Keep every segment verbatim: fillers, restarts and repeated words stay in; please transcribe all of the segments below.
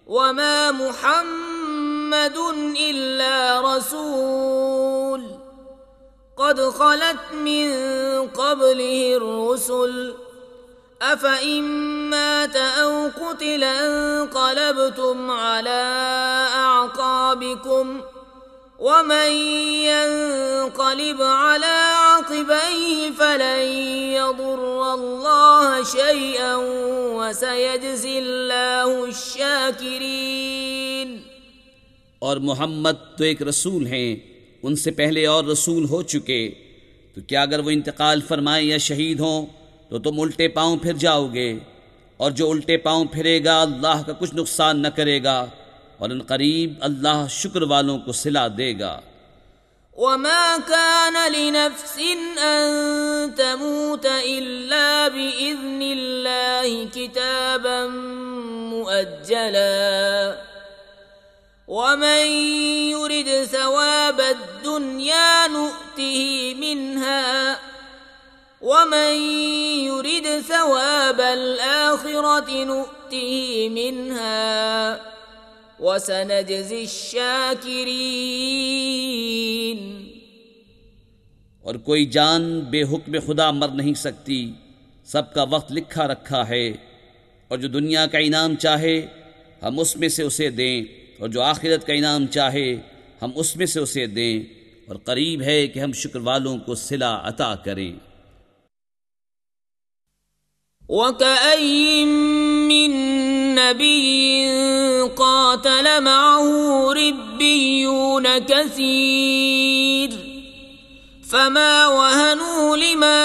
वमा मुहम्मदुन इल्ला रसूल क़द ख़लत मिन क़ब्लिहि रुसुल अफ़इन मात औ क़ुतिल इंक़लबतुम अला अअक़ाबिकुम वमन यंक़लिब अला अक़बैहि फलन यदुर्रल्लाह शैअन वसयजज़िल्लाहु शाकिरीन। और मोहम्मद तो एक रसूल हैं, उनसे पहले और रसूल हो चुके, तो क्या अगर वो इंतकाल फरमाएं या शहीद हों तो तुम उल्टे पांव फिर जाओगे, और जो उल्टे पांव फिरेगा अल्लाह का कुछ नुकसान न करेगा, और इन करीब अल्लाह शुक्र वालों को सिला देगा। वमा कान लिनफ्सिन अन तमूत इल्ला बिइज़्निल्लाहि किताबन मुअज्जला वमन युरिद सवाबद दुनिया नुअतिहि मिन्हा वमन युरिद सवाबल आखिरति नुअतिहि मिन्हा वसनजज़ि शाकिरीन। और कोई जान बेहुक्म खुदा मर नहीं सकती, सबका वक्त लिखा रखा है, और जो दुनिया का इनाम चाहे हम उसमें से उसे दें, और जो आखिरत का इनाम चाहे हम उसमें से उसे दें, और करीब है कि हम शुक्र वालों को सिला अता करें। वकअय्यिम मिन नबिय्यिन क़ातल मअहू रिब्बिय्यून कसीर फमा वहनू लिमा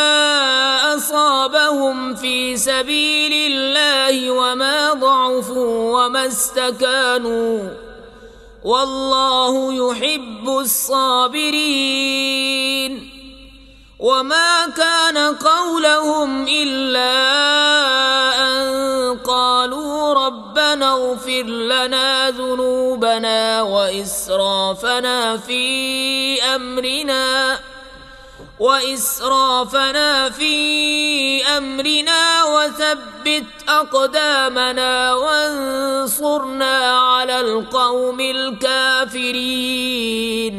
असाबहुम फी सबीलिल्लाहि वमा ضعफू वमा इस्तकानू वल्लाहु युहिब्बुस साबिरीन। वमा कान क़ौलहुम इल्ला अन क़ालू रब्बना इग़फ़िर लना ज़ुनूबना व इस्राफ़ना फ़ी अम्रिना व इस्राफ़ना फ़ी अम्रिना वसब्बित अक़दामना वंसुरना अलल क़ौमिल काफ़िरीन।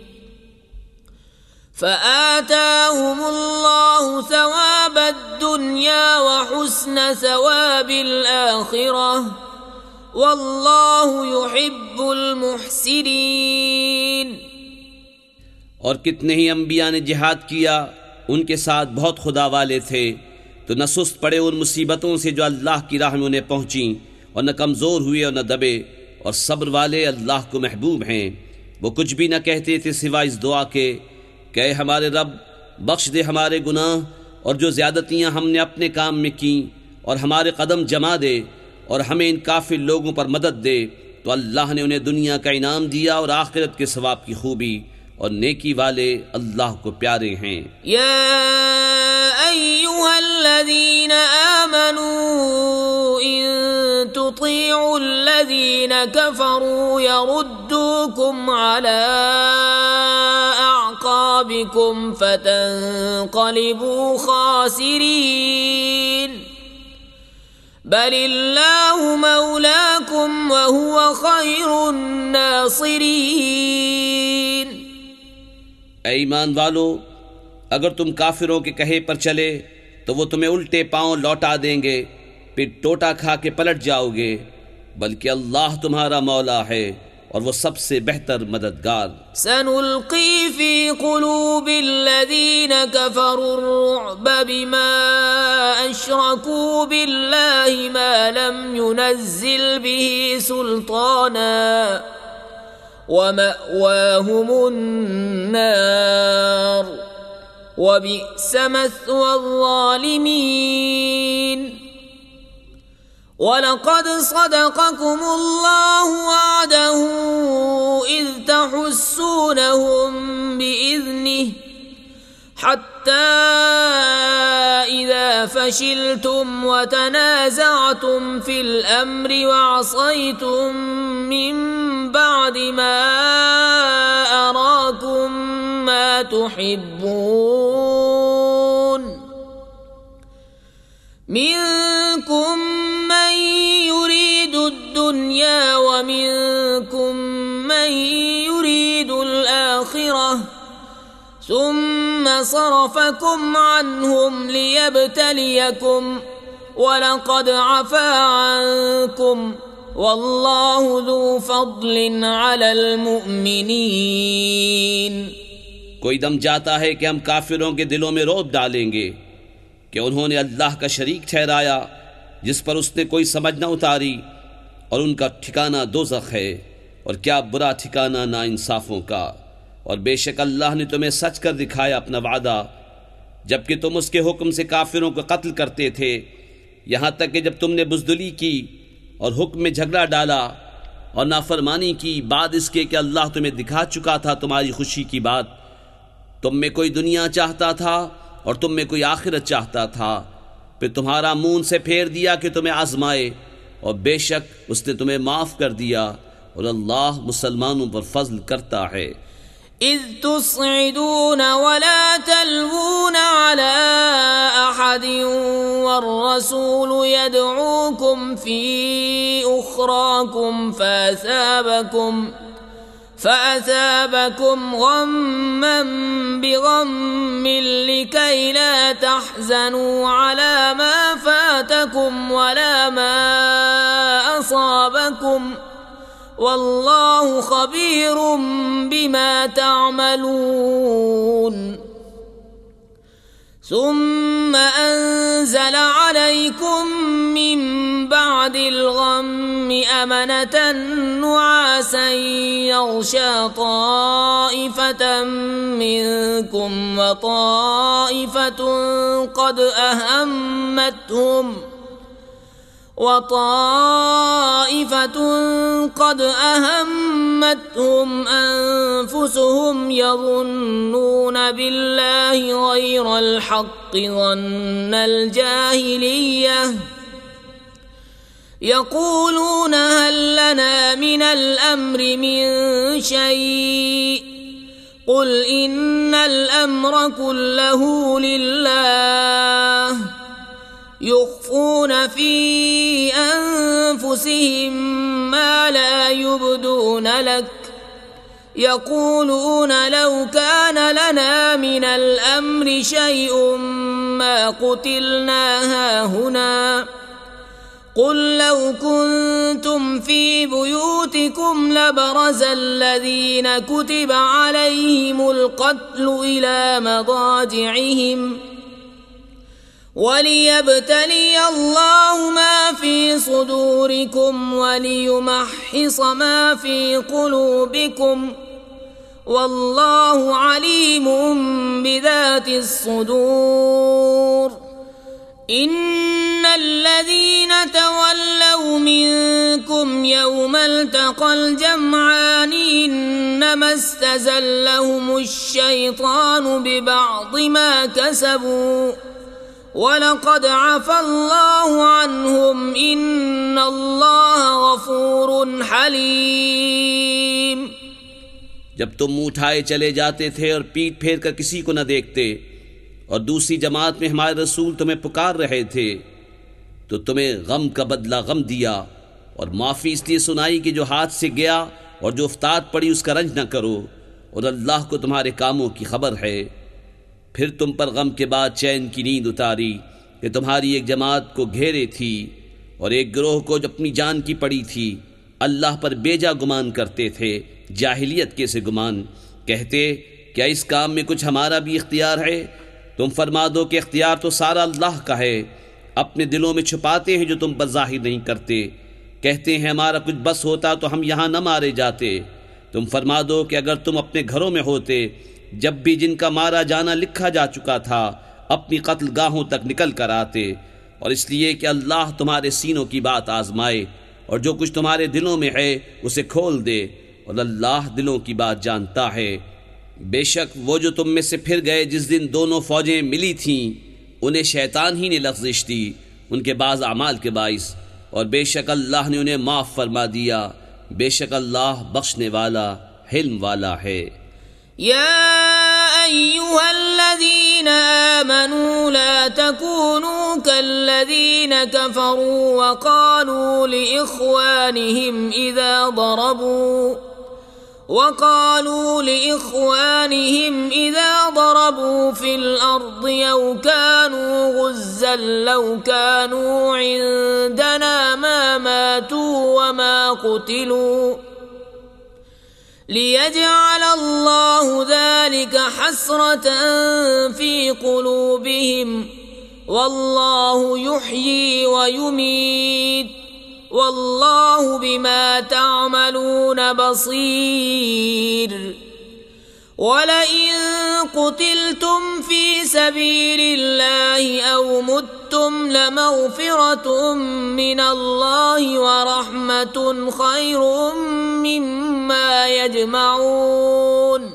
फ़आताहुमुल्लाहु सवाबद दुनिया व हुस्न सवाबिल आखिरह वल्लाहु युहिब्बुल मुहसिनीन। और कितने ही अंबिया ने जिहाद किया, उनके साथ बहुत खुदा वाले थे, तो न सुस्त पड़े उन मुसीबतों से जो अल्लाह की राह में उन्हें पहुँची, और न कमज़ोर हुए और न दबे, और सब्र वाले अल्लाह को महबूब हैं। वो कुछ भी न कहते थे सिवा इस दुआ के कि हमारे रब बख्श दे हमारे गुनाह, और जो ज़्यादतियाँ हमने अपने काम में की, और हमारे कदम जमा दे, और हमें इन काफिर लोगों पर मदद दे। तो अल्लाह ने उन्हें दुनिया का इनाम दिया और आखिरत के सवाब की खूबी, और नेकी वाले अल्लाह को प्यारे हैं। या अय्युहल्लज़ीना आमनू इन तुतीउल्लज़ीना कफ़रू यरुद्दूकुम अला अअक़ाबिकुम फतन्क़लिबू ख़ासिरीन। बलिल्लाहु मौलाकुम व हुवा ख़ैरुन नासिरीन। ऐ ईमान वालो, अगर तुम काफिरों के कहे पर चले तो वो तुम्हें उल्टे पांव लौटा देंगे, फिर टोटा खा के पलट जाओगे, बल्कि अल्लाह तुम्हारा मौला है और वो सबसे बेहतर मददगार। सनुल्क़ी फ़ी क़ुलूबिल्लज़ीना कफ़रुर्रुअब बिमा अशरकू बिल्लाहि मा लम युनज़्ज़िल बिही सुल्ताना वमअवाहुमुन्नार वबिअस मस्वज़्ज़ालिमीन। वलक़द सदक़कुमुल्लाहु वअदहु इज़ तहुस्सूनहुम बिइज़निहि हत्ता इज़ा फशिलतुम वतनाज़अतुम फिल अम्रि वअसयतुम मिन बअदि मा अराकुम मा तुहिब्बून मिनकुम मन युरीदु ثم صرفكم عنهم ليبتليكم ولقد عفا عنكم والله ذو فضل على المؤمنين। कोई दम जाता है कि हम काफिरों के दिलों में रौब डालेंगे कि उन्होंने अल्लाह का शरीक ठहराया जिस पर उसने कोई समझ न उतारी, और उनका ठिकाना दोज़ख है, और क्या बुरा ठिकाना नाइंसाफों का। और बेशक अल्लाह ने तुम्हें सच कर दिखाया अपना वादा, जबकि तुम उसके हुक्म से काफिरों को कत्ल करते थे, यहाँ तक कि जब तुमने बुज़दिली की और हुक्म में झगड़ा डाला और नाफरमानी की, बाद इसके कि अल्लाह तुम्हें दिखा चुका था तुम्हारी खुशी की बात। तुम में कोई दुनिया चाहता था और तुम में कोई आखिरत चाहता था, फिर तुम्हारा मुंह से फेर दिया कि तुम्हें आजमाए, और बेशक उसने तुम्हें माफ कर दिया, और अल्लाह मुसलमानों पर फजल करता है। इज़ तुस्इदून वला तलवून अला अहदिन वर्रसूलु यदऊकुम फी उखराकुम फअसाबकुम फअसाबकुम गम्मन बिगम्मिन लिकई ला तहज़नू अला मा फातकुम वला मा असाबकुम वल्लाहु खबीरुम बिमा तामलून। सुम्मा अंज़ल अलैकुम मिन बअदिल गम्मि अमनतन नुआसन यग़शा ताइफतन मिनकुम व ताइफतुन क़द अहम्मतहुम وطائفة قد أهمتهم أنفسهم يظنون بالله غير الحق ظن الجاهلية يقولون هل لنا من الأمر من شيء قل إن الأمر كله لله يخفون في أنفسهم ما لا يبدون لك يقولون لو كان لنا من الأمر شيء ما قتلنا هاهنا قل لو كنتم في بيوتكم لبرز الذين كتب عليهم القتل إلى مضاجعهم وليبتلي الله ما في صدوركم وليمحص ما في قلوبكم والله عليم بذات الصدور إن الذين تولوا منكم يوم التقى الجمعان إنما استزلهم الشيطان ببعض ما كسبوا वलक़द अफ़ा अल्लाहु अन्हुम इन्नल्लाह गफ़ूरुन हलीम। जब तुम मुँह उठाए चले जाते थे और पीठ फेर कर किसी को न देखते, और दूसरी जमात में हमारे रसूल तुम्हें पुकार रहे थे, तो तुम्हें गम का बदला गम दिया, और माफ़ी इसलिए सुनाई कि जो हाथ से गया और जो उफ्ताद पड़ी उसका रंज न करो, और अल्लाह को तुम्हारे कामों की खबर है। फिर तुम पर गम के बाद चैन की नींद उतारी कि तुम्हारी एक जमात को घेरे थी, और एक गिरोह को जो अपनी जान की पड़ी थी अल्लाह पर बेजा गुमान करते थे, जाहिलियत के से गुमान, कहते क्या इस काम में कुछ हमारा भी इख्तियार है? तुम फरमा दो कि इख्तियार तो सारा अल्लाह का है, अपने दिलों में छुपाते हैं जो तुम पर जाहिर नहीं करते। कहते हैं हमारा कुछ बस होता तो हम यहाँ न मारे जाते। तुम फरमा दो कि अगर तुम अपने घरों में होते जब भी जिनका मारा जाना लिखा जा चुका था अपनी कत्ल गाहों तक निकल कर आते, और इसलिए कि अल्लाह तुम्हारे सीनों की बात आजमाए और जो कुछ तुम्हारे दिलों में है उसे खोल दे, और अल्लाह दिलों की बात जानता है। बेशक वो जो तुम में से फिर गए जिस दिन दोनों फौजें मिली थीं उन्हें शैतान ही ने लग़्ज़िश दी उनके बाज़ अमाल के बाइस, और बेशक अल्लाह ने उन्हें माफ़ फरमा दिया। बेशक अल्लाह बख्शने वाला हिल्म वाला है। या अय्युहल्लज़ीना आमनू ला तकूनू कल्लज़ीना कफ़रू वक़ालू लिइख़वानिहिम इज़ा ज़रबू وقالوا لإخوانهم إذا ضربوا في الأرض أو كانوا غزا لو كانوا عندنا ما ماتوا وما قتلوا ليجعل الله ذلك حسرة في قلوبهم والله يحيي ويميت والله بما تعملون بصير ولئن قتلتم في سبيل الله أو متم لمغفرة من الله ورحمة خير مما يجمعون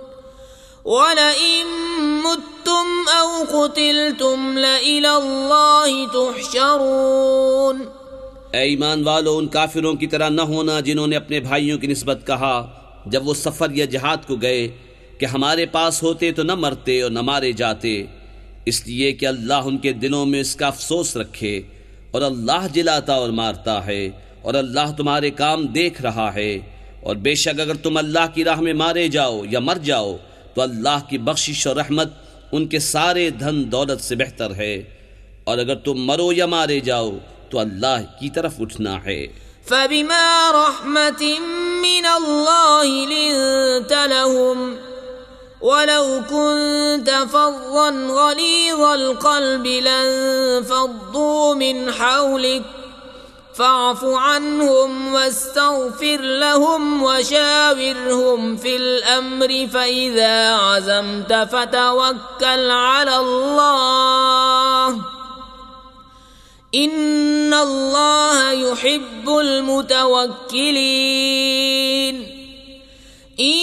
ولئن متم أو قتلتم لإلى الله تحشرون। ऐ ईमान वालो, उन काफिरों की तरह न होना जिन्होंने अपने भाइयों की निस्बत कहा जब वो सफ़र या जिहाद को गए कि हमारे पास होते तो न मरते और न मारे जाते, इसलिए कि अल्लाह उनके दिलों में इसका अफसोस रखे और अल्लाह जिलाता और मारता है और अल्लाह तुम्हारे काम देख रहा है। और बेशक अगर तुम अल्लाह की राह में मारे जाओ या मर जाओ तो अल्लाह की बख्शिश और रहमत उनके सारे धन दौलत से बेहतर है, और अगर तुम मरो या मारे जाओ तो अल्लाह की तरफ उठना है। फबिमा रहमतिन मिनल्लाहि लिंत लहुम वलौ कुन्त फज़्ज़न गलीज़ल क़ल्बि लंफ़द्दू मिन हौलिक फ़अफ़ु अन्हुम वस्तग़फ़िर लहुम वशाविरहुम फ़िल अम्रि फ़इज़ा अज़मत फ़तवक्कल अलल्लाह इन्नल्लाह युहिब्बुल मुतवक्किलीन। इन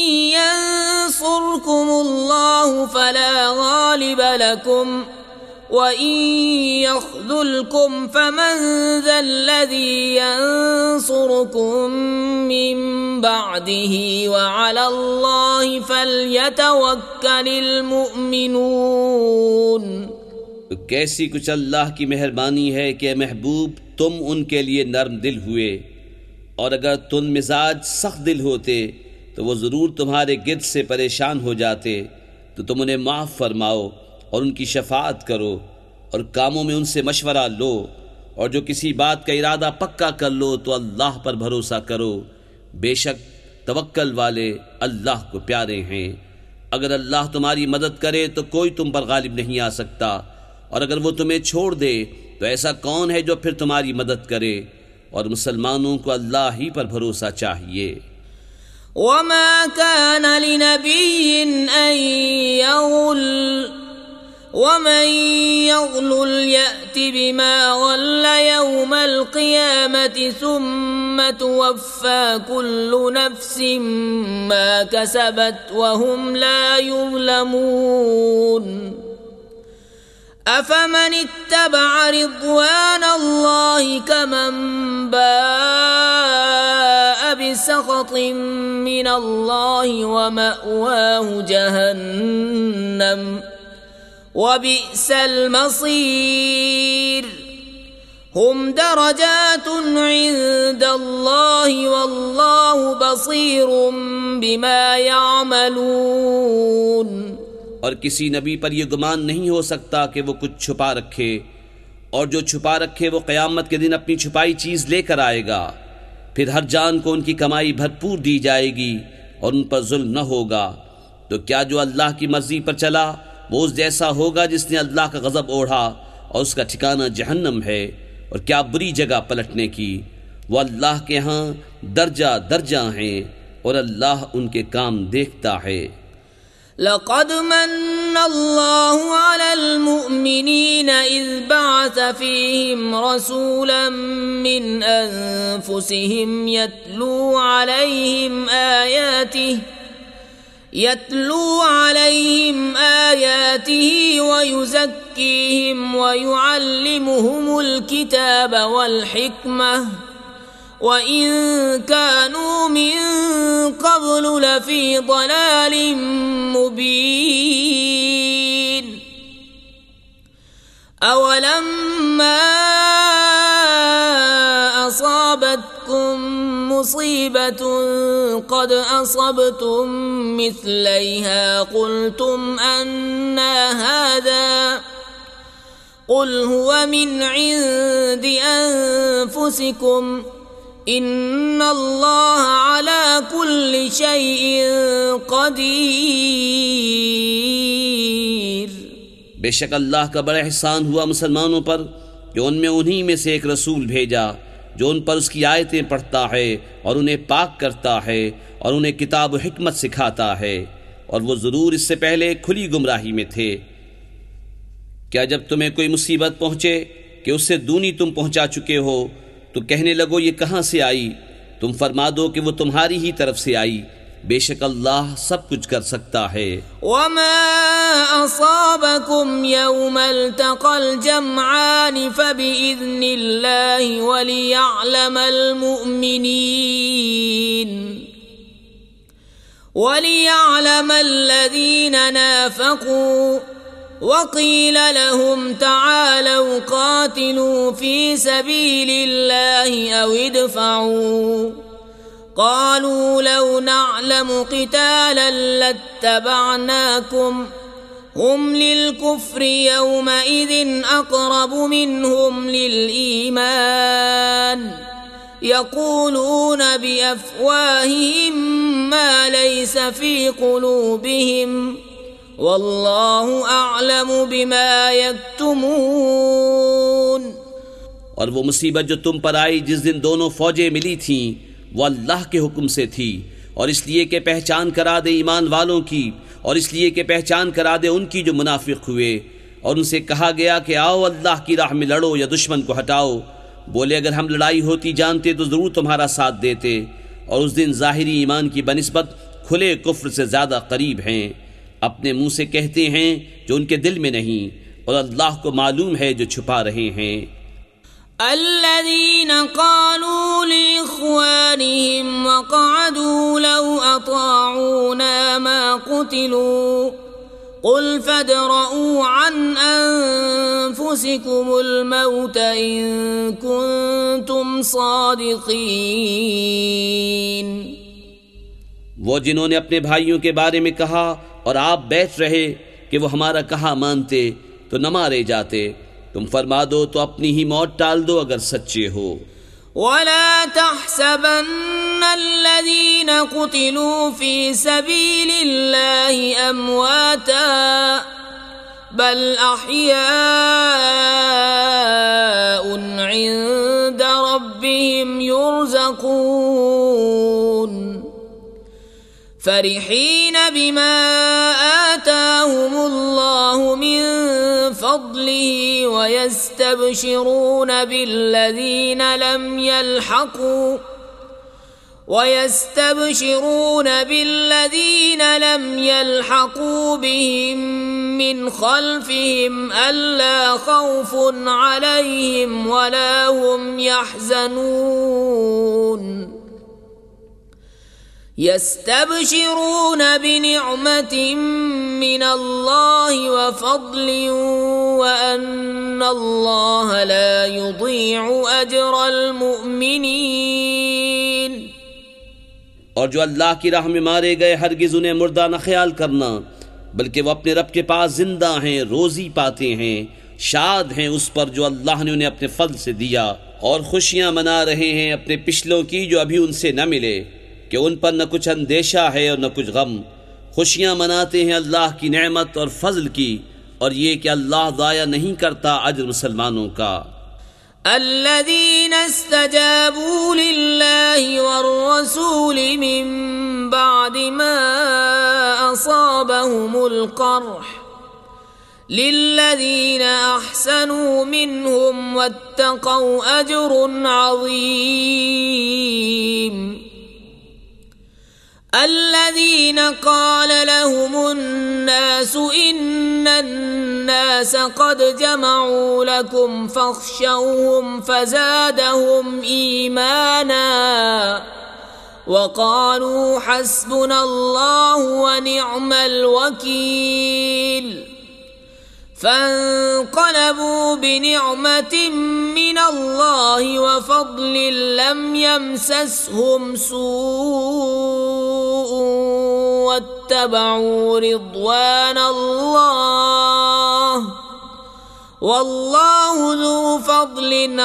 यंसुरकुमुल्लाहु फला गालिब लकुम व इन यख्ज़ुलकुम फमन ज़ल्लज़ी यंसुरुकुम मिन बअदिही व अलल्लाहि फल्यतवक्कलिल मुअमिनून। तो कैसी कुछ अल्लाह की मेहरबानी है कि महबूब तुम उनके लिए नर्म दिल हुए, और अगर तुम मिजाज सख्त दिल होते तो वो ज़रूर तुम्हारे गिर्द से परेशान हो जाते। तो तुम उन्हें माफ़ फरमाओ और उनकी शफाअत करो और कामों में उनसे मशवरा लो, और जो किसी बात का इरादा पक्का कर लो तो अल्लाह पर भरोसा करो, बेशक तवक्कल वाले अल्लाह को प्यारे हैं। अगर अल्लाह तुम्हारी मदद करे तो कोई तुम पर गालिब नहीं आ सकता, और अगर वो तुम्हें छोड़ दे तो ऐसा कौन है जो फिर तुम्हारी मदद करे। और मुसलमानों को अल्लाह ही पर भरोसा चाहिए। वमा कान लिनबिय्यिन अन यग़ुल वमन यग़लुल यअति बिमा गल्ल यौमल क़ियामति सुम्मा तुवफ़्फ़ा कुल्लु नफ्सिन मा कसबत वहुम ला युज़्लमून। अफमन इत्तबअ रिضवान अल्लाहि कमन बाअ बिसख़तिन मिन अल्लाहि व मअवाहु जहन्नम व बि'सल मसीर। हुम दरजातुन इंदल्लाहि वल्लाहु बसीरुम बिमा यअमलून। और किसी नबी पर यह गुमान नहीं हो सकता कि वो कुछ छुपा रखे, और जो छुपा रखे वो क़यामत के दिन अपनी छुपाई चीज़ लेकर आएगा। फिर हर जान को उनकी कमाई भरपूर दी जाएगी और उन पर जुल्म न होगा। तो क्या जो अल्लाह की मर्जी पर चला वो उस जैसा होगा जिसने अल्लाह का गज़ब ओढ़ा और उसका ठिकाना जहन्नम है। और क्या बुरी जगह पलटने की। वो अल्लाह के यहाँ दर्जा दर्जा हैं और अल्लाह उनके काम देखता है। लक़द मन्नल्लाहु अलल मुअमिनीना इज़ बअस फ़ीहिम रसूलन मिन अनफुसिहिम यत्लू अलैहिम आयातिहि यत्लू अलैहिम आयातिहि व युज़क्कीहिम व युअल्लिमुहुमुल किताब वल हिकमह व इन कानू मिन क़ब्लु लफ़ी ضलालिम मुबीन। अवलम्मा असाबत أصابتكم مصيبة قد أصبتم مثليها قلتم أنى هذا قل هو من عند أنفسكم إن الله على كل شيء قدير। बेशक अल्लाह का बड़ा एहसान हुआ मुसलमानों पर कि उनमें उन्हीं में से एक रसूल भेजा जो उन पर उसकी आयतें पढ़ता है और उन्हें पाक करता है और उन्हें किताब हिकमत सिखाता है, और वो ज़रूर इससे पहले खुली गुमराही में थे। क्या जब तुम्हें कोई मुसीबत पहुँचे कि उससे दूनी तुम पहुँचा चुके हो तो कहने लगो ये कहाँ से आई, तुम फरमा दो कि वो तुम्हारी ही तरफ से आई, बेशक अल्लाह सब कुछ कर सकता है। वमा असाबकुम यौमल तक़ल जमआन फबिइज़्निल्लाहि वलियअलमल मुअमिनीन वलियअलमल लज़ीना नाफ़क़ू वक़ील लहुम तआलौ क़ातिलू फ़ी सबीलिल्लाहि औ इदफ़अू क़ालू लौ नअलमु क़ितालन लत्तबअनाकुम हुम लिलकुफ़्रि यौमइज़िन अक़रबु मिन्हुम लिलईमान यक़ूलून बिअफ़वाहिहिम मा लैस फ़ी क़ुलूबिहिम वल्लाहु अअलमु बिमा यक्तुमून। और वो मुसीबत जो तुम पर आई जिस दिन दोनों फौजें मिली थीं वो अल्लाह के हुक्म से थी, और इसलिए कि पहचान करा दे ईमान वालों की, और इसलिए कि पहचान करा दे उनकी जो मुनाफिक हुए, और उनसे कहा गया कि आओ अल्लाह की राह में लड़ो या दुश्मन को हटाओ। बोले अगर हम लड़ाई होती जानते तो ज़रूर तुम्हारा साथ देते, और उस दिन ज़ाहिरी ईमान की बनिस्बत खुले कुफ्र से ज़्यादा करीब हैं। अपने मुंह से कहते हैं जो उनके दिल में नहीं, और अल्लाह को मालूम है जो छुपा रहे हैं। الذين قالوا لإخوانهم وقعدوا لو أطاعونا ما قتلوا قل فادرءوا عن أنفسكم الموت إن كنتم صادقين। वो जिन्होंने अपने भाइयों के बारे में कहा और आप बैठ रहे कि वो हमारा कहा मानते तो न मारे जाते, तुम फरमा दो तो अपनी ही मौत टाल दो अगर सच्चे हो। वला तहसबन्न अल्लज़ीना क़ुतिलू फ़ी सबीलिल्लाहि अमवाता बल अह्याउन इन्द रब्बिहिम युरज़क़ून फरिहीन बिमा आताहुमुल्लाहु मिन फ़ज़लिही वयस्तबशिरून बिल्लज़ीन लम यल्हक़ू वयस्तबशिरून बिल्लज़ीन लम यल्हक़ू बिहिम मिन ख़ल्फ़िहिम अल्ला ख़ौफ़ुन अलैहिम वला हुम यहज़नून यस्तबशिरून बिनिअमतिन मिनल्लाहि व फ़ज़लिन व अन्नल्लाह ला युज़ीअु अजरल मुअमिनीन। और जो अल्लाह की राह में मारे गए हरगिज़ उन्हें मुर्दा न ख्याल करना, बल्कि वो अपने रब के पास जिंदा हैं, रोजी पाते हैं, शाद हैं उस पर जो अल्लाह ने उन्हें अपने फضل से दिया, और खुशियां मना रहे हैं अपने पिछलों की जो अभी उनसे न मिले कि उन पर न कुछ अंदेशा है और न कुछ गम। खुशियां मनाते हैं अल्लाह की नेमत और फजल की, और ये कि अल्लाह ज़ाया नहीं करता अज्र मुसलमानों का। अल्लज़ीना इस्तजाबू लिल्लाहि वर्रसूल मिन बअदि मा असाबहुमुल क़र्ह लिल्लज़ीना अहसनू मिनहुम वत्तक़ौ अज्रुन अज़ीम। الذين قال لهم الناس إن الناس قد جمعوا لكم فاخشوهم فزادهم إيمانا وقالوا حسبنا الله ونعم الوكيل فانقلبوا بنعمة من الله وفضل لم يمسسهم سوء واتبعوا رضوان الله والله ذو فضل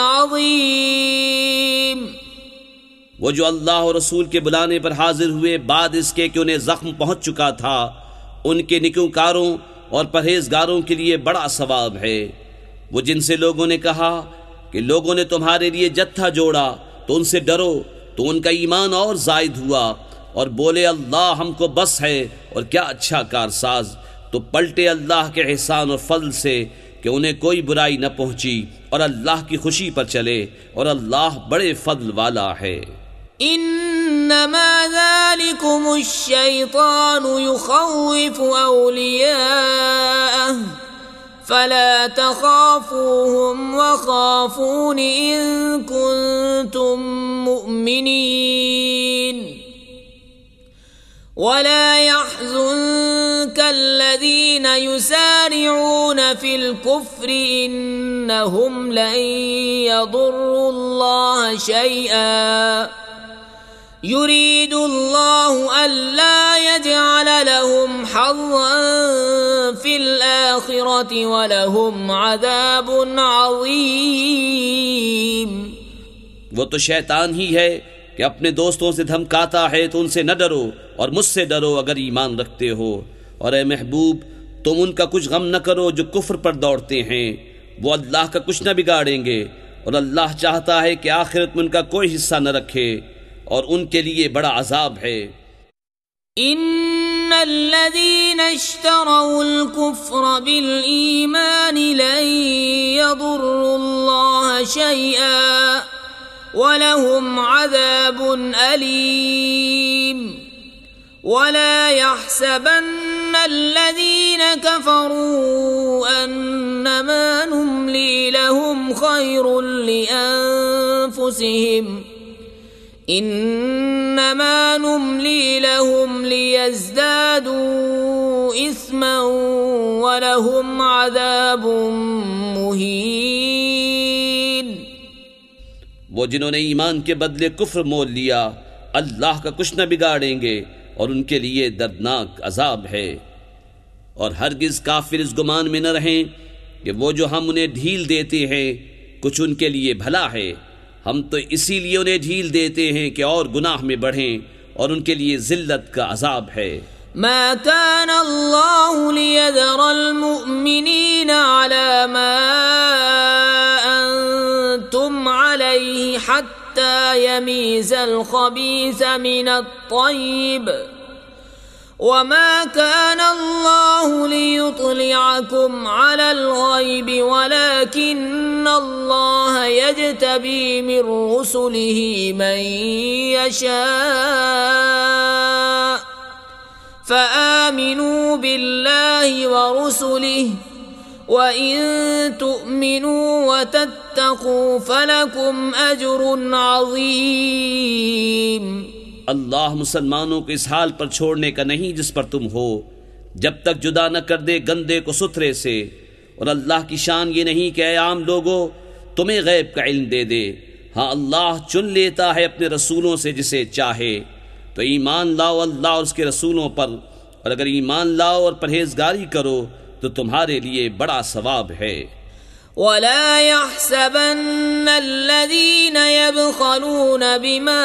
عظيم। वो जो अल्लाह और रसूल के बुलाने पर हाजिर हुए बाद इसके कि उन्हें जख्म पहुंच चुका था, उनके निकोकारों और परहेजगारों के लिए बड़ा सवाब है। वो जिनसे लोगों ने कहा कि लोगों ने तुम्हारे लिए जत्था जोड़ा तो उनसे डरो, तो उनका ईमान और जायद हुआ और बोले अल्लाह हमको बस है और क्या अच्छा कारसाज। तो पलटे अल्लाह के एहसान और फضل से कि उन्हें कोई बुराई न पहुंची और अल्लाह की खुशी पर चले और अल्लाह बड़े फضل वाला है। इन्नमा ज़ालिकुमुश्शैतानु युख़व्विफ़ु औलियाअह फला तख़ाफ़ूहुम वख़ाफ़ून इन कुन्तुम मुअमिनीन वला यहज़ुनक الذين يسارعون في الكفر إنهم لن يضروا الله شيئا يريد الله ألا يجعل لهم حظا في الآخرة ولهم عذاب عظيم। वो तो शैतान ही है कि अपने दोस्तों से धमकाता है, तो उनसे न डरो और मुझसे डरो अगर ईमान रखते हो। और ए महबूब, तुम उनका कुछ गम न करो जो कुफ्र पर दौड़ते हैं, वो अल्लाह का कुछ न बिगाड़ेंगे और अल्लाह चाहता है कि आखिरत में उनका कोई हिस्सा न रखे और उनके लिए बड़ा अजाब है। इन्नल्लज़ीना इश्तरौल कुफ्र बिल ईमान लन यदुर्रुल्लाह शैआ वलहुम अज़ाबुन अलीम वला यहसबन्न الذين كفروا أنما نملي لهم خير لأنفسهم إنما نملي لهم ليزدادوا إثما ولهم عذاب मुहीन। वो जिन्होंने ईमान के बदले कुफ्र मोल लिया अल्लाह का कुछ न बिगाड़ेंगे और उनके लिए दर्दनाक अजाब है। और हरगिज काफिर इस गुमान में न रहें कि वो जो हम उन्हें ढील देते हैं कुछ उनके लिए भला है। हम तो इसीलिए उन्हें ढील देते हैं कि और गुनाह में बढ़ें और उनके लिए जिल्लत का अजाब है। मा कान अल्लाहु लियज़रल मुअमिनीन अला मा अंतुम अलैहि हत्ता यमीज़ल खबीस मिनत तय्यिब वमा कान अल्लाहु लियुत्लिअकुम अलल गैब वलाकिन्न अल्लाह यज्तबी मिन रुसुलिहि मन यशा فآمنوا بالله ورسله وإن تؤمنوا وتتقوا فلكم أجر عظيم। अल्लाह मुसलमानों को इस हाल पर छोड़ने का नहीं जिस पर तुम हो, जब तक जुदा न कर दे गंदे को सुथरे से। और अल्लाह की शान ये नहीं कि आम लोगों तुम्हें गैब का इल्म दे दे। हाँ, अल्लाह चुन लेता है अपने रसूलों से जिसे चाहे। तो ईमान लाओ अल्लाह और उसके रसूलों पर, और अगर ईमान लाओ और परहेजगारी करो तो तुम्हारे लिए बड़ा सवाब है। वला यहसबन्न अल्लज़ीना यबखलून बिमा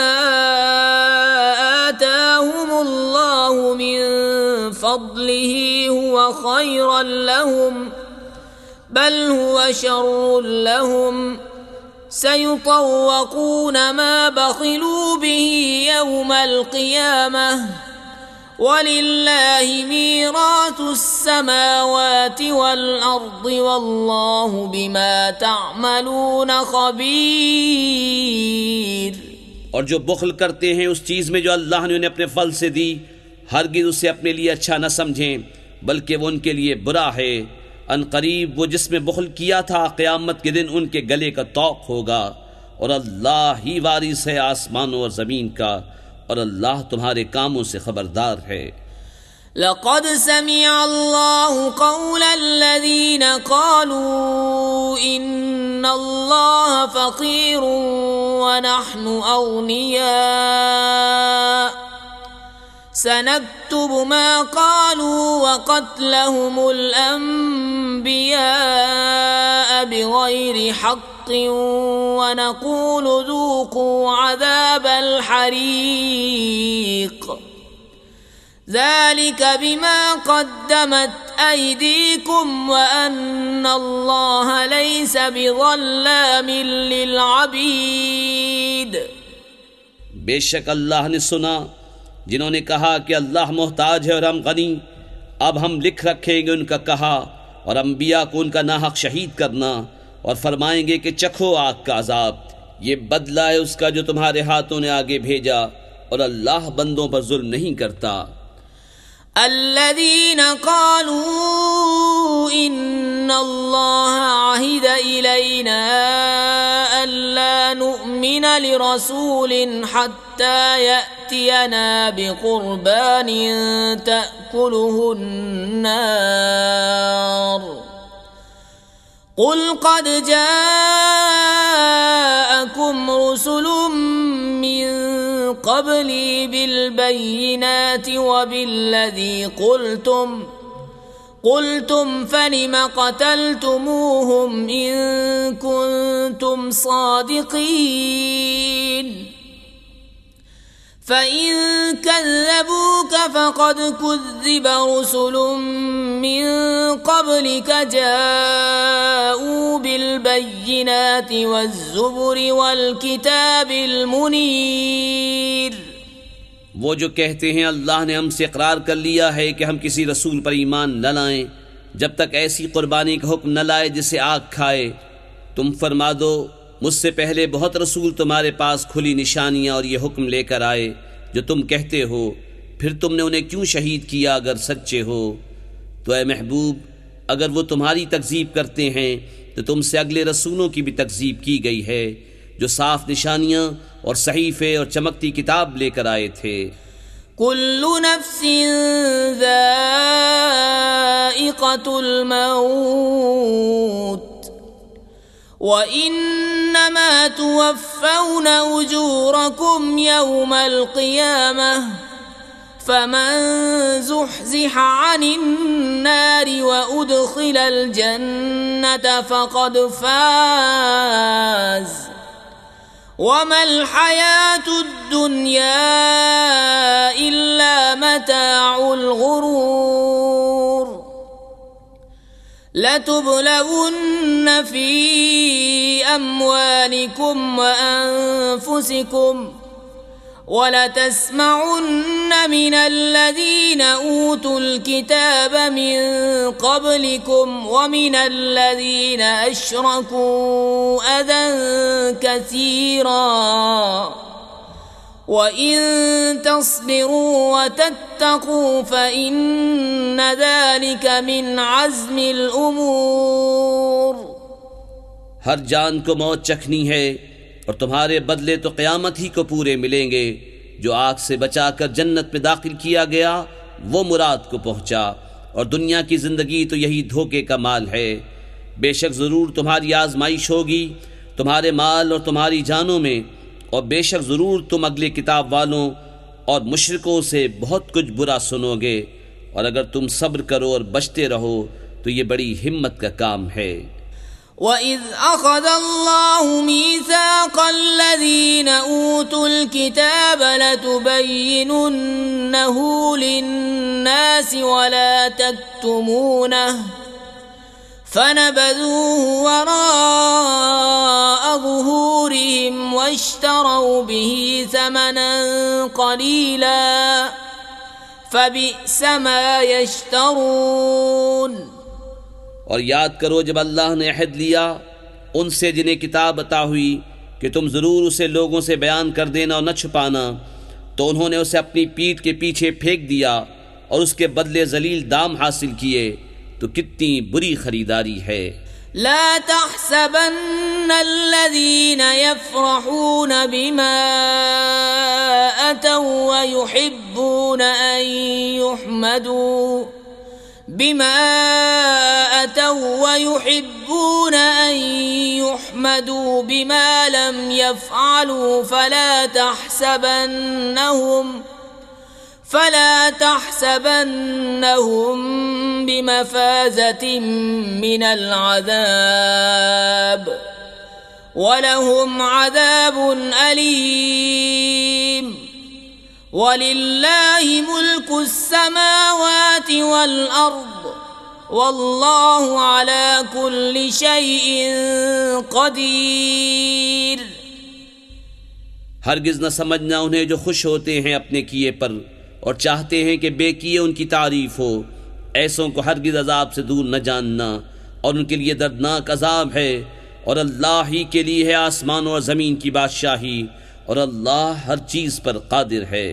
आताहुमुल्लाहु मिन फज़लिही हुवा खैरन लहुम बल हुवा शर्रुन लहुम सयुतव्वक़ून मा बख़िलू बिही यौमल क़ियामह वलिल्लाहि मीरातुस समावाति वल अर्दि वल्लाहु बिमा तअमलून खबीर। और जो बुख्ल करते हैं उस चीज में जो अल्लाह ने उन्हें अपने फल से दी, हरगिज उसे अपने लिए अच्छा न समझें, बल्कि वो उनके लिए बुरा है। अनकरीब वो जिसमें बुख्ल किया था क़यामत के दिन उनके गले का तौक होगा। और अल्लाह ही वारिस है आसमानों और ज़मीन का, और अल्लाह तुम्हारे कामों से खबरदार है। लक़द समिअ अल्लाहु क़ौलल्लज़ीन क़ालू इन्नल्लाह फ़क़ीरुन व नहनु अग़निया सनक्तुबु मा क़ालू व क़त्लहुमुल अंबियाअ बिग़ैरि हक़्क़िन व नक़ूलु ज़ूक़ू अज़ाबल हरीक़ ज़ालिक बिमा क़द्दमत अयदीकुम व अन्नल्लाह लैस बिज़ल्लामिन लिलअबीद। बेशक अल्लाह ने सुना जिन्होंने कहा कि अल्लाह मोहताज है और हम गनी। अब हम लिख रखेंगे उनका कहा और अंबिया को उनका नाहक शहीद करना और फरमाएंगे कि चखो आग का अजाब, ये बदला है उसका जो तुम्हारे हाथों ने आगे भेजा, और अल्लाह बंदों पर जुल्म नहीं करता। अल्लज़ीन क़ालू इन्नल्लाह अहिद इलैना अल्ला नुअ्मिन लिरसूलिन हत्ता यअतियना बिक़ुरबानिन तअकुलुहुन नार क़ुल क़द जाअकुम रुसुलुम मिन क़ब्ली बिलबय्यिनाति व बिल्लज़ी क़ुल्तुम क़ुल्तुम फलिम क़तलतुमूहुम इन कुन्तुम सादिक़ीन फ़इन कज़्ज़बूक फ़क़द कुज़्ज़िब रुसुलुम मिन क़ब्लिक जाऊ बिलबय्यिनाति वज़्ज़ुबुरि वल्किताबिल मुनीर। वो जो कहते हैं अल्लाह ने हमसे इकरार कर लिया है कि हम किसी रसूल पर ईमान न लाएं जब तक ऐसी कुर्बानी का हुक्म न लाए जिसे आग खाए, तुम फरमा दो मुझसे पहले बहुत रसूल तुम्हारे पास खुली निशानियां और ये हुक्म लेकर आए जो तुम कहते हो, फिर तुमने उन्हें क्यों शहीद किया अगर सच्चे हो? तो ए महबूब, अगर वो तुम्हारी तकज़ीब करते हैं तो तुमसे अगले रसूलों की भी तकज़ीब की गई है जो साफ निशानियां और सहीफे और चमकती किताब लेकर आए थे। कुल्लु नफ्सिन ज़ाइक़तुल मौत व इन्नमा तुवफ़्फ़ौना उजूरकुम यौमल क़ियामह फमन ज़ुहज़िह अनिन नारि व उद्ख़िलल जन्नत फ़क़द फ़ाज़ वमल हयातुद दुनिया इल्ला मताउल गुरूर। लतुबलवुन्न फी अम्वालिकुम व अनफुसिकुम वलतस्मउन्न मिनल्लज़ीना ऊतुल किताब मिन क़ब्लिकुम व मिनल्लज़ीना अशरकू अज़न कसीरा व इन तस्बिरू व तत्तक़ू फ़इन्न ज़ालिक मिन अज़्मिल उमूर। हर जान को मौत चखनी है और तुम्हारे बदले तो क़यामत ही को पूरे मिलेंगे। जो आग से बचाकर जन्नत में दाखिल किया गया वो मुराद को पहुंचा, और दुनिया की ज़िंदगी तो यही धोखे का माल है। बेशक ज़रूर तुम्हारी आजमाइश होगी तुम्हारे माल और तुम्हारी जानों में, और बेशक ज़रूर तुम अगले किताब वालों और मुशरिकों से बहुत कुछ बुरा सुनोगे, और अगर तुम सब्र करो और बचते रहो तो ये बड़ी हिम्मत का काम है। वइज़ अख़ज़ल्लाहु मीसाक़ल्लज़ीना ऊतुल किताब लतुबय्यिनुन्नहु लिन्नासि वला तक्तुमूनहु फनबذूहु वराअ ज़ुहूरिहिम वश्तरौ बिही समनन क़लीला फ़बिअस मा यश्तरून। और याद करो जब अल्लाह ने अहद लिया उनसे जिन्हें किताब अता हुई कि तुम ज़रूर उसे लोगों से बयान कर देना और न छुपाना, तो उन्होंने उसे अपनी पीठ के पीछे फेंक दिया और उसके बदले जलील दाम हासिल किए। तो कितनी बुरी खरीदारी है। ला तहसबन्नल्लज़ीना यफ़रहून बिमा अतौ व ويحبون أن يحمدوا بما أتوا ويحبون أن يحمدوا بما لم يفعلوا فلا تحسبنهم فلا تحسبنهم بمفازة من العذاب ولهم عذاب أليم ولله ملك السماوات والأرض والله على كل شيء قدير। हरगिज न समझना उन्हें जो खुश होते हैं अपने किए पर और चाहते हैं कि बेकिए उनकी तारीफ हो। ऐसों को हरगिज अजाब से दूर न जानना और उनके लिए दर्दनाक अजाब है। और अल्लाह ही के लिए है आसमान और ज़मीन की बादशाही और अल्लाह हर चीज़ पर कादिर है।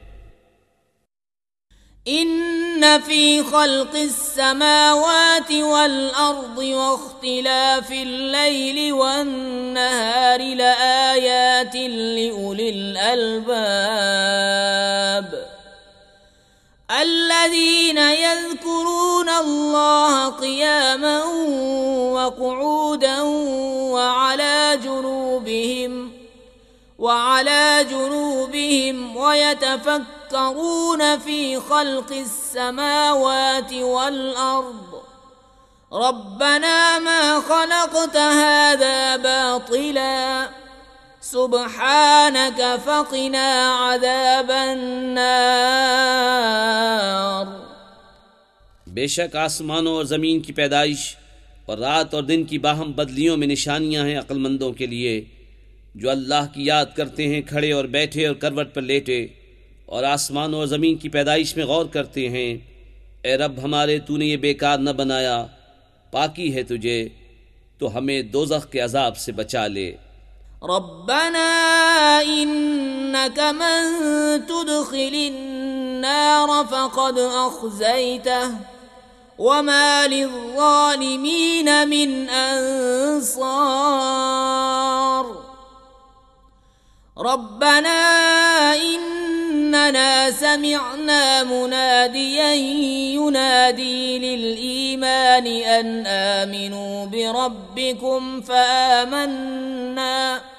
इन्न फी खल्क़िस समावाति वल अर्दि वख्तिलाफिल लैलि वन नहारि लआयातिन लिउलिल अलबाब الذين يذكرون الله قياما وقعودا وعلى جنوبهم وعلى جنوبهم ويتفكرون في خلق السماوات والأرض ربنا ما خلقت هذا باطلا सुब्हानक फ़क़िना अज़ाबन्नार। बेशक आसमानों और ज़मीन की पैदाइश और रात और दिन की बाहम बदलियों में निशानियां हैं अक्लमंदों के लिए जो अल्लाह की याद करते हैं खड़े और बैठे और करवट पर लेटे और आसमानों और ज़मीन की पैदाइश में गौर करते हैं। ए रब हमारे तूने ये बेकार न बनाया, पाकी है तुझे, तो हमें दोज़ख के अज़ाब से बचा ले। रब्बना इन्नक मन तुदखिलिन नार फ़क़द अख़ज़यतह वमा लिज़्ज़ालिमीन मिन अंसार। रब्बना इन्नना समिअना मुनादियन युनादी लिल-ईमान अन आमिनू बिरब्बिकुम फ़आमन्ना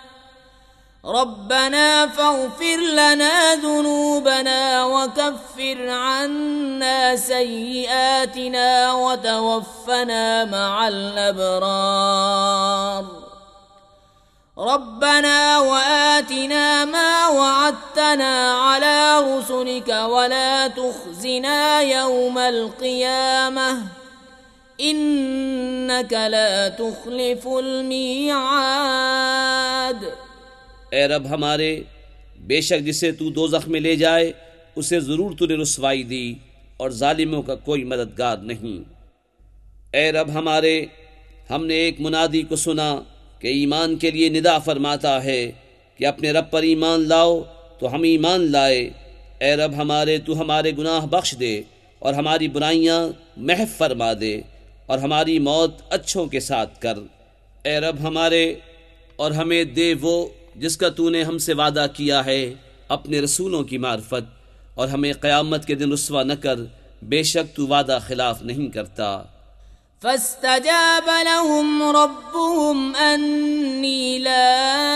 रब्बना फ़ग़फ़िर लना ज़ुनूबना वकफ़िर अन्ना सय्यिआतिना वतवफ़्फ़ना मअल अबरार। रब्बना वआतिना मा वअदतना अला रुसुलिक वला तुख़्ज़िना यौमल क़ियामह इन्नक ला तुख़्लिफ़ुल मिआद। ए रब हमारे, बेशक जिसे तू दोज़ख में ले जाए उसे ज़रूर तूने रुसवाई दी और ज़ालिमों का कोई मददगार नहीं। ए रब हमारे, हमने एक मुनादी को सुना कि ईमान के लिए निदा फरमाता है कि अपने रब पर ईमान लाओ, तो हम ईमान लाए। ए रब हमारे, तू हमारे गुनाह बख्श दे और हमारी बुराइयां महफ़ फरमा दे और हमारी मौत अच्छों के साथ कर। ए रब हमारे, और हमें दे वो जिसका तूने हमसे वादा किया है अपने रसूलों की मार्फत, और हमें क़यामत के दिन रुस्वा न कर, बेशक तू वादा खिलाफ नहीं करता। फस्तजाब लहुम रब्बुहुम अन्नी ला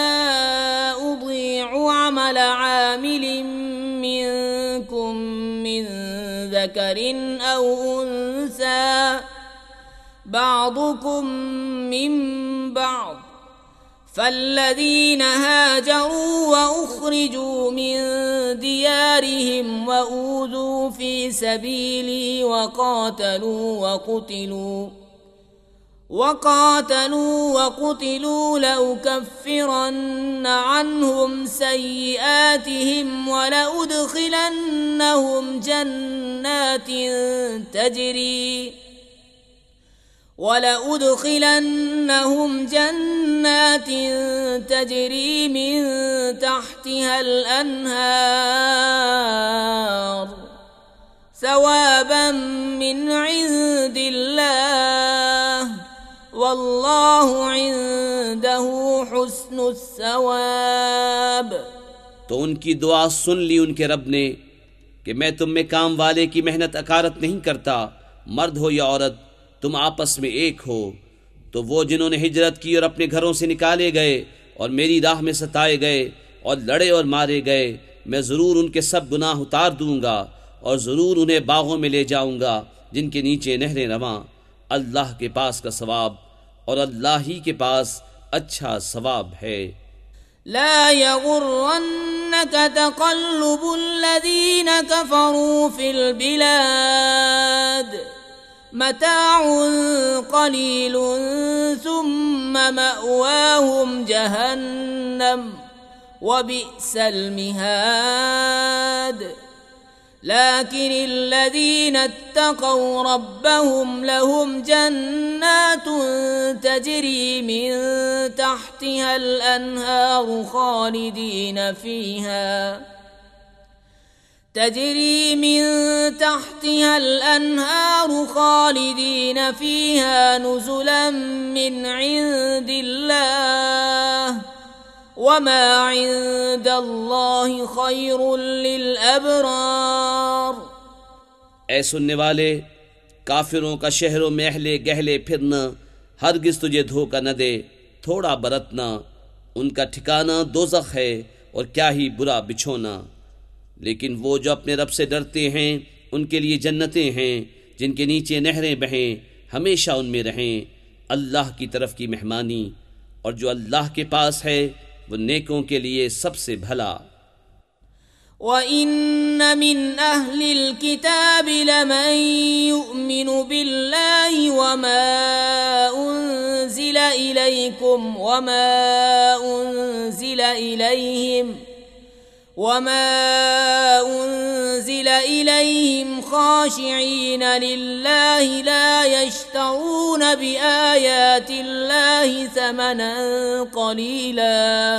उज़ीअु अमल आमिलिन मिनकुम मिन ज़करिन औ उन्सा बअदुकुम मिन बअद फल्लज़ीन हाजरू वउख़रिजू मिन दियारिहिम वऊज़ू फ़ी सबीली वक़ातलू वक़ुतिलू वक़ातलू वक़ुतिलू लउकफ़्फ़िरन्न अन्हुम सय्यिआतिहिम वलउदख़िलन्नहुम जन्नातिन तजरी वलउदख़िलन्नहुम जन्नातिन तजरी मिन तहतिहल अन्हार सवाबन मिन इंदिल्लाह वल्लाहु इंदहु हुस्नुस सवाब। तो उनकी दुआ सुन ली उनके रब ने कि मैं तुम में काम वाले की मेहनत अकारत नहीं करता, मर्द हो या औरत तुम आपस में एक हो। तो वो जिन्होंने हिजरत की और अपने घरों से निकाले गए और मेरी राह में सताए गए और लड़े और मारे गए, मैं ज़रूर उनके सब गुनाह उतार दूंगा और ज़रूर उन्हें बागों में ले जाऊंगा जिनके नीचे नहरें रवां। अल्लाह के पास का सवाब और अल्लाह ही के पास अच्छा सवाब है। ला यगुर्रन्नक तक़ल्लुबुल्लज़ीन कफ़रू फ़िल बिलाद मताउन क़लीलुन सुम्मा मअवाहुम जहन्नम वबिअसल मिहाद। लाकिन الذين اتقوا ربهم لهم جنات تجري من تحتها الأنهار خالدين فيها تجري من تحتها الأنهار خالدين فيها نزلا من عند الله वमा इंदल्लाहि खैरुल लिल अबरार। ऐ सुनने वाले, काफिरों का शहरों में अहले गहले फिरना हरगिज तुझे धोखा न दे, थोड़ा बरतना, उनका ठिकाना दोज़ख है और क्या ही बुरा बिछोना। लेकिन वो जो अपने रब से डरते हैं उनके लिए जन्नतें हैं जिनके नीचे नहरें बहें, हमेशा उनमें रहें। अल्लाह की तरफ की मेहमानी, और जो अल्लाह के पास है वो नेकों के लिए सबसे भला। व इन्न मिन अहलिल किताबि लमन युमिनु बिल्लाहि व मा उन्ज़िला इलैकुम व मा उन्ज़िला इलैहिम व मा उन्ज़िला इलैहिम खाशिईन लिल्लाहि ला यश्तरून बिआयातिल्लाहि समनन क़लीला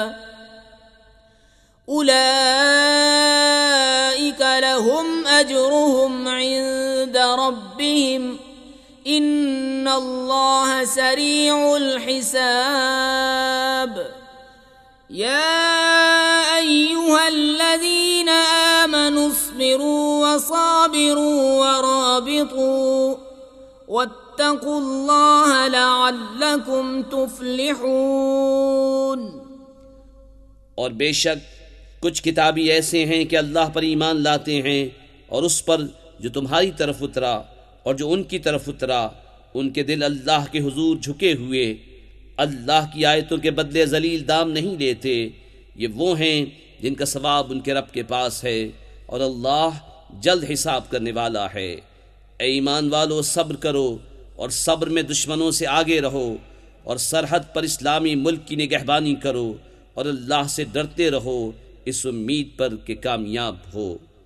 उलाइक लहुम अज्रुहुम इन्द रब्बिहिम इन्नल्लाह सरीउल हिसाब। या अय्युहल्लज़ीना आमनु अस्बिरू वसाबिरू वराबितू वत्तकुल्लाह लअल्लकुम तुफ्लिहून। और बेशक कुछ किताबी ऐसे हैं कि अल्लाह पर ईमान लाते हैं और उस पर जो तुम्हारी तरफ उतरा और जो उनकी तरफ उतरा, उनके दिल अल्लाह के हुजूर झुके हुए, अल्लाह की आयतों के बदले जलील दाम नहीं लेते। ये वो हैं जिनका सवाब उनके रब के पास है और अल्लाह जल्द हिसाब करने वाला है। ए ईमान वालो, सब्र करो और सब्र में दुश्मनों से आगे रहो और सरहद पर इस्लामी मुल्क की निगहबानी करो और अल्लाह से डरते रहो इस उम्मीद पर कि कामयाब हो।